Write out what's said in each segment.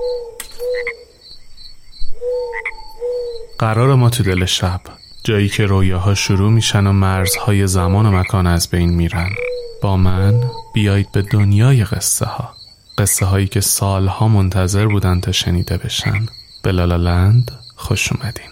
قرار ما تو دل شب، جایی که رویاها شروع میشن و مرزهای زمان و مکان از بین میرن. با من بیایید به دنیای قصه ها، قصه هایی که سالها منتظر بودن تا شنیده بشن. به لالالند خوش اومدین.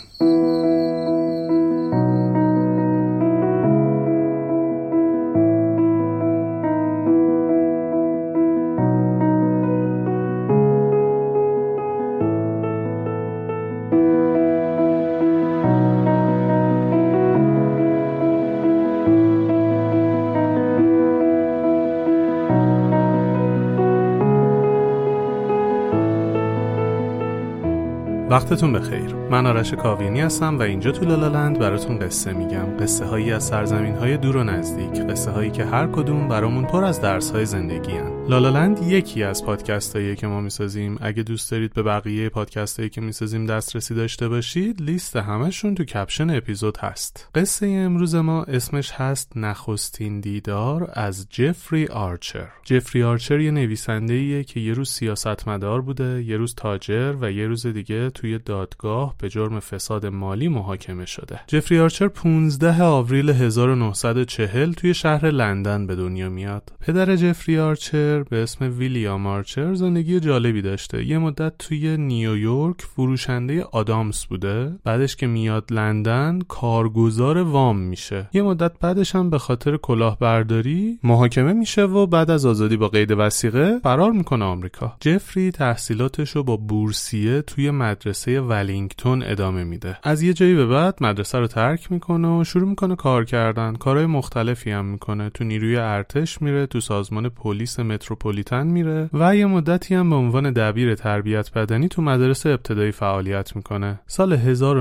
وقتتون بخیر. من آرش کاویانی هستم و اینجا تو لالالند براتون قصه میگم. قصه هایی از سرزمین های دور و نزدیک، قصه هایی که هر کدوم برامون پر از درس های زندگی هن. لالالند یکی از پادکست هایی که ما میسازیم. اگه دوست دارید به بقیه پادکست هایی که میسازیم دسترسی داشته باشید، لیست همشون تو کپشن اپیزود هست. قصه امروز ما اسمش هست نخستین دیدار از جفری آرچر. جفری آرچر یه نویسنده‌ایه که یه روز سیاستمدار بوده، یه روز تاجر و یه روز دیگه توی دادگاه به جرم فساد مالی محاکمه شده. جفری آرچر 15 آوریل 1940 توی شهر لندن به دنیا میاد. پدر جفری آرچر به اسم ویلیام آرچر زندگی جالبی داشته. یه مدت توی نیویورک فروشنده آدامس بوده. بعدش که میاد لندن کارگزار وام میشه. یه مدت بعدش هم به خاطر کلاهبرداری محاکمه میشه و بعد از آزادی با قید وثیقه فرار میکنه آمریکا. جفری تحصیلاتشو با بورسیه توی مدرسه ولینگتون ادامه میده. از یه جایی به بعد مدرسه رو ترک میکنه و شروع میکنه کار کردن. کارهای مختلفی هم میکنه. تو نیروی ارتش میره، تو سازمان پلیس متروپولیتن میره و یه مدتی هم به عنوان دبیر تربیت بدنی تو مدرسه ابتدایی فعالیت میکنه. سال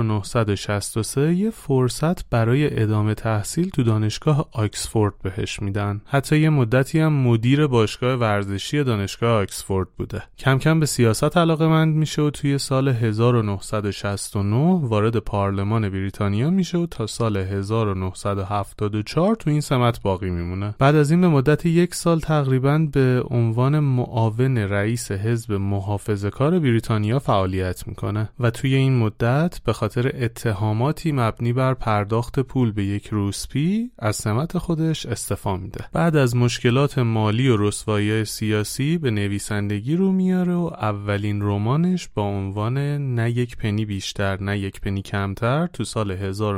1963 یه فرصت برای ادامه تحصیل تو دانشگاه آکسفورد بهش میدن. حتی یه مدتی هم مدیر باشگاه ورزشی دانشگاه آکسفورد بوده. کم کم به سیاست علاقه‌مند میشه و توی سال 1969 وارد پارلمان بریتانیا میشه و تا سال 1974 تو این سمت باقی میمونه. بعد از این به مدت 1 سال تقریباً به عنوان معاون رئیس حزب محافظه‌کار بریتانیا فعالیت میکنه و توی این مدت به خاطر اتهاماتی مبنی بر پرداخت پول به یک روسپی از سمت خودش استعفا میده. بعد از مشکلات مالی و رسوایی سیاسی به نویسندگی رو میاره و اولین رمانش با عنوان نه یک پنی بیشتر نه یک پنی کمتر تو سال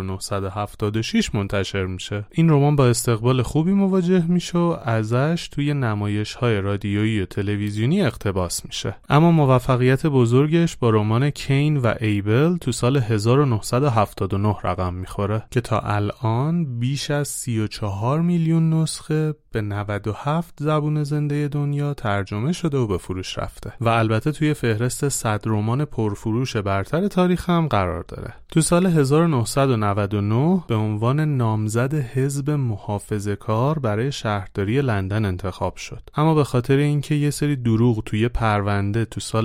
1976 منتشر میشه. این رمان با استقبال خوبی مواجه میشه و ازش توی نمایش‌های رادیویی و تلویزیونی اقتباس میشه. اما موفقیت بزرگش با رمان کین و ایبل تو سال 1979 رقم میخوره که تا الان بیش از 34 میلیون نسخه به 97 زبون زنده دنیا ترجمه شده و به فروش رفته و البته توی فهرست 100 رمان پرفروش برتر تاریخ هم قرار داره. تو سال 1999 به عنوان نامزد حزب محافظه‌کار برای شهرداری لندن انتخاب شد. اما به خاطر اینکه یه سری دروغ توی پرونده تو سال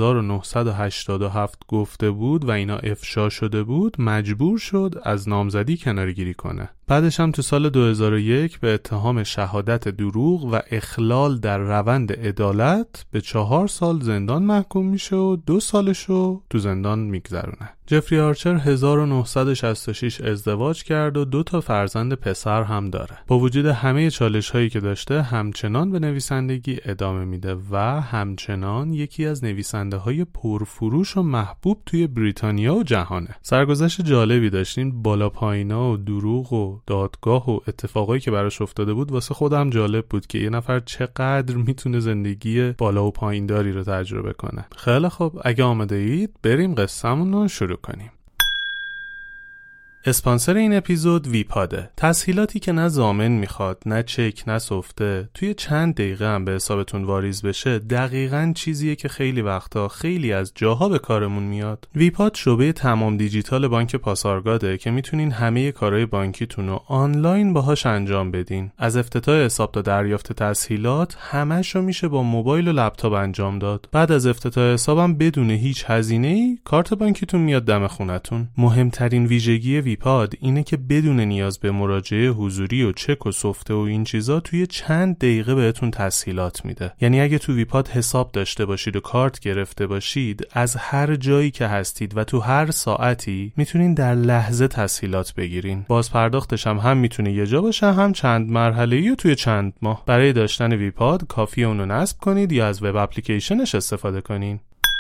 1987 گفته بود و اینا افشا شده بود، مجبور شد از نامزدی کناره‌گیری کنه. بعدش هم تو سال 2001 به اتهام شهادت دروغ و اخلال در روند عدالت به 4 سال زندان محکوم میشه و 2 سالشو تو زندان میگذرونه. جفری آرچر 1966 ازدواج کرد و 2 تا فرزند پسر هم داره. با وجود همه چالش هایی که داشته همچنان به نویسندگی ادامه میده و همچنان یکی از نویسنده های پرفروش و محبوب توی بریتانیا و جهانه. سرگذشت جالبی داشتین، بالا پایینا و دروغ و دادگاه و اتفاقایی که براش افتاده بود واسه خودم جالب بود که یه نفر چقدر میتونه زندگی بالا و پایین داری رو تجربه کنه. خیلی خب، اگه آماده اید بریم قصه‌مون رو شروع کنیم. اسپانسر این اپیزود ویپاده. تسهیلاتی که نه ضامن میخواد، نه چک، نه سفته، توی چند دقیقه هم به حسابتون واریز بشه، دقیقاً چیزیه که خیلی وقتا خیلی از جاها به کارمون میاد. ویپاد شعبه تمام دیجیتال بانک پاسارگاده که میتونین همه کارهای بانکیتون رو آنلاین باهاش انجام بدین. از افتتاح حساب تا دریافت تسهیلات همه‌شو میشه با موبایل و لپتاپ انجام داد. بعد از افتتاح حسابم بدون هیچ هزینه‌ای کارت بانکیتون میاد دم خونتون. مهمترین ویژگی ویپاد اینه که بدون نیاز به مراجعه حضوری و چک و سفته و این چیزا توی چند دقیقه بهتون تسهیلات میده. یعنی اگه تو ویپاد حساب داشته باشید و کارت گرفته باشید، از هر جایی که هستید و تو هر ساعتی میتونین در لحظه تسهیلات بگیرین. باز پرداختش هم میتونه یه جا باشه، هم چند مرحله‌ای و توی چند ماه. برای داشتن ویپاد کافیه اونو نصب کنید یا از وب اپلیکیشنش استفاده کنین.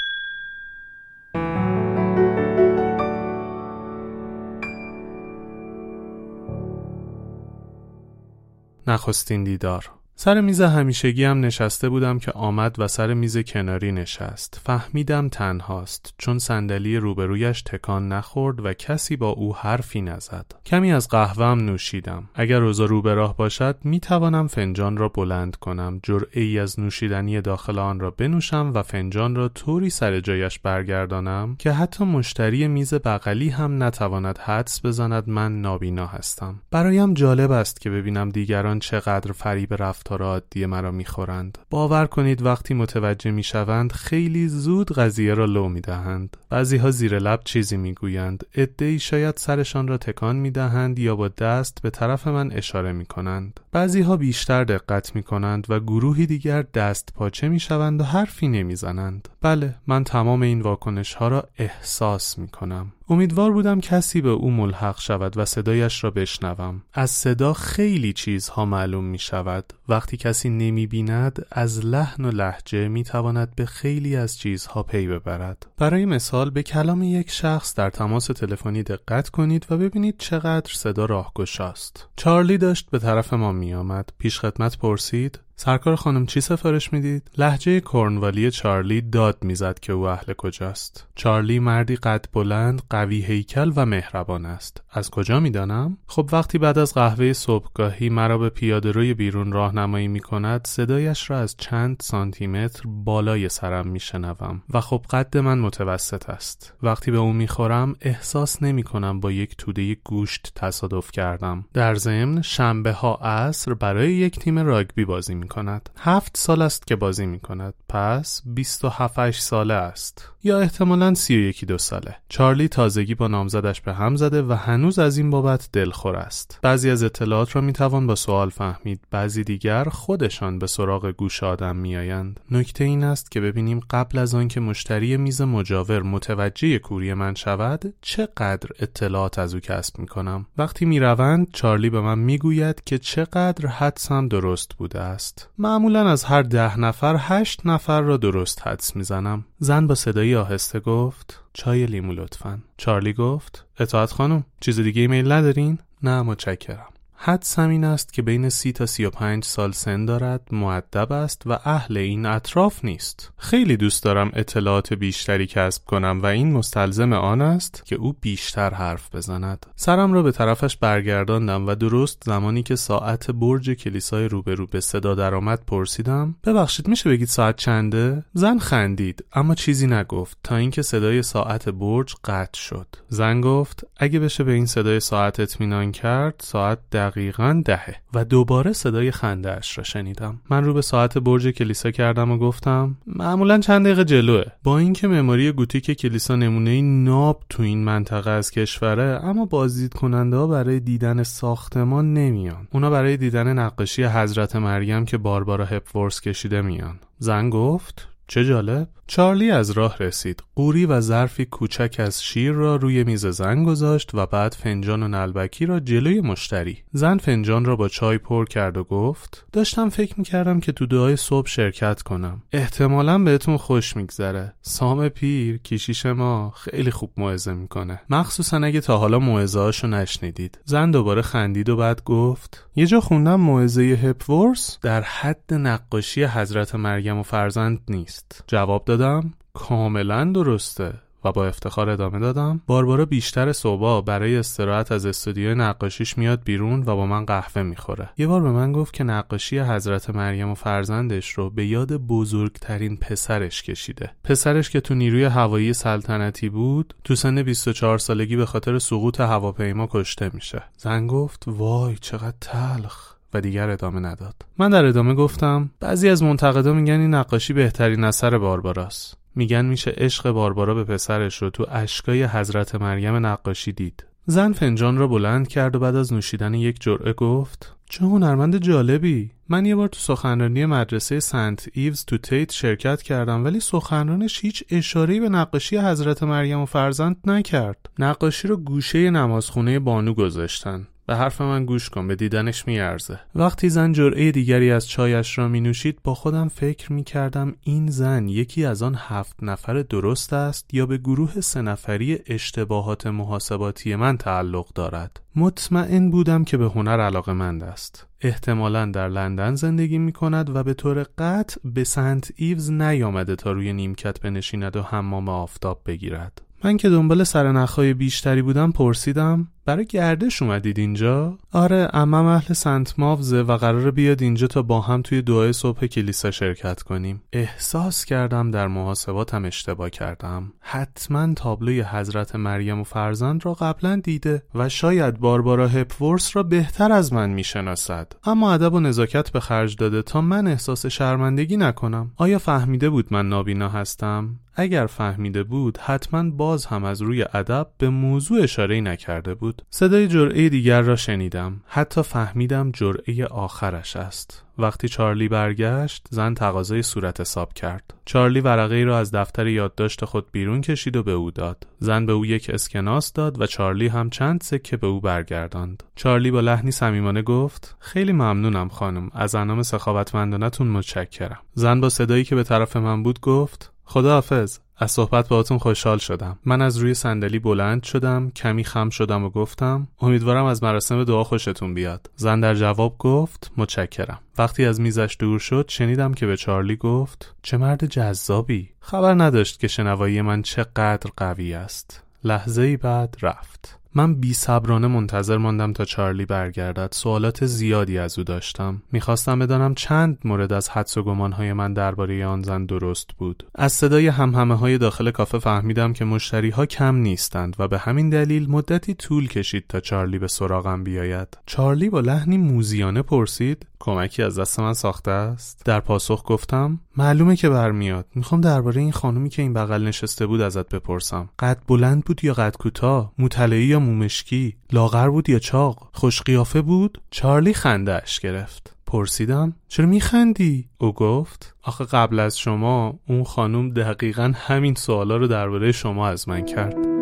نخستین دیدار. سر میز همیشگی هم نشسته بودم که آمد و سر میز کناری نشست. فهمیدم تنهاست، چون صندلی روبرویش تکان نخورد و کسی با او حرفی نزد. کمی از قهوه‌ام نوشیدم. اگر اوضاع رو به راه باشد میتوانم فنجان را بلند کنم، جرعه‌ای از نوشیدنی داخل آن را بنوشم و فنجان را طوری سر جایش برگردانم که حتی مشتری میز بغلی هم نتواند حدس بزند من نابینا هستم. برایم جالب است که ببینم دیگران چقدر فریب رفتار عادی مرا میخورند. باور کنید وقتی متوجه میشوند خیلی زود قضیه را لو میدهند. بعضیها زیر لب چیزی میگویند، عده‌ای شاید سرشان را تکان میدهند یا با دست به طرف من اشاره میکنند. بعضیها بیشتر دقت میکنند و گروهی دیگر دست پاچه میشوند و حرفی نمیزنند. بله، من تمام این واکنش ها را احساس میکنم. امیدوار بودم کسی به او ملحق شود و صدایش را بشنوم. از صدا خیلی چیزها معلوم می شود. وقتی کسی نمی بیند، از لحن و لهجه می تواند به خیلی از چیزها پی ببرد. برای مثال به کلام یک شخص در تماس تلفنی دقت کنید و ببینید چقدر صدا راهگشاست. چارلی داشت به طرف ما می آمد. پیش خدمت پرسید: سرکار خانم چی سفارش میدید؟ لهجه کورنوالی چارلی داد میزد که او اهل کجاست. چارلی مردی قد بلند، قوی هیکل و مهربان است. از کجا میدانم؟ خب وقتی بعد از قهوه صبحگاهی مرا به پیاده‌روی بیرون راهنمایی میکند، صدایش را از چند سانتی متر بالای سرم میشنوم و خب قد من متوسط است. وقتی به او میخورم احساس نمیکنم با یک توده گوشت تصادف کردم. در ضمن شنبه ها عصر برای یک تیم راگبی بازی میکند. 7 سال است که بازی میکند. پس 27 ساله است. یا احتمالاً 31-2 ساله. چارلی تازگی با نامزدش به هم زده و هنوز از این بابت دلخور است. بعضی از اطلاعات را میتوان با سوال فهمید، بعضی دیگر خودشان به سراغ گوش آدم میآیند. نکته این است که ببینیم قبل از آن که مشتری میز مجاور متوجه کوری من شود، چقدر اطلاعات از او کسب میکنم. وقتی میروند چارلی به من میگوید که چقدر حدسم درست بوده است. معمولاً از هر 10 نفر 8 نفر را درست حدس میزنم. زن با صدای آهسته گفت: چای لیمو لطفاً. چارلی گفت: اطاعت خانم، چیز دیگه ایمیل ندارین؟ نه متشکرم. حدسم این است که بین 30 تا 35 سال سن دارد، مؤدب است و اهل این اطراف نیست. خیلی دوست دارم اطلاعات بیشتری کسب کنم و این مستلزم آن است که او بیشتر حرف بزند. سرم را به طرفش برگرداندم و درست زمانی که ساعت برج کلیسای روبرو به صدا درآمد پرسیدم: ببخشید میشه بگید ساعت چنده؟ زن خندید اما چیزی نگفت تا اینکه صدای ساعت برج قطع شد. زن گفت: اگه بشه به این صدای ساعت اطمینان کرد، ساعت دقیقاً 10 و دوباره صدای خنده اش را شنیدم. من رو به ساعت برج کلیسا کردم و گفتم: معمولاً چند دقیقه جلوه. با اینکه معماری گوتیک کلیسا نمونه ناب تو این منطقه از کشوره، اما بازدید کننده ها برای دیدن ساختمان نمیان. اونا برای دیدن نقاشی حضرت مریم که باربارا هپورس کشیده میان. زن گفت: چه جالب. چارلی از راه رسید. قوری و ظرفی کوچک از شیر را روی میز زن گذاشت و بعد فنجان و نلبکی را جلوی مشتری. زن فنجان را با چای پر کرد و گفت: داشتم فکر میکردم که تو دعای صبح شرکت کنم. احتمالاً بهتون خوش میگذره. سام پیر کشیش ما خیلی خوب موعظه میکنه، مخصوصا اگه تا حالا موعظه‌اشو نشنیدید. زن دوباره خندید و بعد گفت: یه جا خوندم موعظه هپورس در حد نقاشی حضرت مریم و فرزند نیست. جواب دادم: کاملا درسته و با افتخار ادامه دادم: باربارا بیشتر صبح برای استراحت از استودیوی نقاشیش میاد بیرون و با من قهوه میخوره. یه بار به من گفت که نقاشی حضرت مریم و فرزندش رو به یاد بزرگترین پسرش کشیده. پسرش که تو نیروی هوایی سلطنتی بود، تو سن 24 سالگی به خاطر سقوط هواپیما کشته میشه. زن گفت: وای چقدر تلخ، و دیگر ادامه نداد. من در ادامه گفتم: بعضی از منتقدا میگن این نقاشی بهترین اثر بارباراست. میگن میشه عشق باربارا به پسرش رو تو اشکای حضرت مریم نقاشی دید. زن فنجان را بلند کرد و بعد از نوشیدن یک جرعه گفت: چه هنرمند جالبی. من یه بار تو سخنرانی مدرسه سنت ایوز تو تیت شرکت کردم، ولی سخنرانش هیچ اشاره‌ای به نقاشی حضرت مریم و فرزند نکرد. نقاشی رو گوشه نمازخونه بانو گذاشتن. به حرف من گوش کن، به دیدنش میارزه. وقتی زن جرعه دیگری از چایش را می نوشید با خودم فکر می کردم این زن یکی از آن 7 نفر درست است یا به گروه 3 نفری اشتباهات محاسباتی من تعلق دارد. مطمئن بودم که به هنر علاقه‌مند است. احتمالاً در لندن زندگی می کند و به طور قطع به سنت ایوز نیامده تا روی نیمکت بنشیند و حمام آفتاب بگیرد. من که دنبال سرنخهای بیشتری بودم پرسیدم: برای گردش اومدید اینجا؟ آره، عمم اهل سنت ماوزه و قراره بیاد اینجا تا با هم توی دعای صبح کلیسا شرکت کنیم. احساس کردم در محاسباتم اشتباه کردم. حتما تابلوی حضرت مریم و فرزند را قبلا دیده و شاید باربارا هپورث را بهتر از من میشناسد، اما ادب و نزاکت به خرج داده تا من احساس شرمندگی نکنم. آیا فهمیده بود من نابینا هستم؟ اگر فهمیده بود حتما باز هم از روی ادب به موضوع اشاره‌ای نکرده بود. صدای جرعه دیگر را شنیدم. حتی فهمیدم جرعه آخرش است. وقتی چارلی برگشت، زن تقاضای صورت حساب کرد. چارلی ورقه‌ای را از دفتر یادداشت خود بیرون کشید و به او داد. زن به او یک اسکناس داد و چارلی هم چند سکه به او برگرداند. چارلی با لحنی صمیمانه گفت: خیلی ممنونم خانم، از انعام سخاوتمندانه‌تون متشکرم. زن با صدایی که به طرف من بود گفت: خداحافظ. از صحبت باهاتون خوشحال شدم. من از روی صندلی بلند شدم، کمی خم شدم و گفتم: امیدوارم از مراسم دعا خوشتون بیاد. زن در جواب گفت: متشکرم. وقتی از میزش دور شد شنیدم که به چارلی گفت: چه مرد جذابی. خبر نداشت که شنوایی من چقدر قوی است. لحظه‌ای بعد رفت. من بی‌صبرانه منتظر ماندم تا چارلی برگردد. سوالات زیادی از او داشتم. میخواستم بدانم چند مورد از حدس و گمانهای من درباره آن زن درست بود. از صدای همهمه‌های داخل کافه فهمیدم که مشتریها کم نیستند و به همین دلیل مدتی طول کشید تا چارلی به سراغم بیاید. چارلی با لحنی موذیانه پرسید: کمکی از دست من ساخته است؟ در پاسخ گفتم: معلومه که برمیاد. میخوام درباره این خانومی که این بغل نشسته بود ازت بپرسم. قد بلند بود یا قد کوتاه؟ موطلعی یا مومشکی؟ لاغر بود یا چاق؟ خوش قیافه بود؟ چارلی خنده‌اش گرفت. پرسیدم: چرا میخندی؟ او گفت: آخه قبل از شما اون خانوم دقیقاً همین سوالا رو درباره شما از من کرد.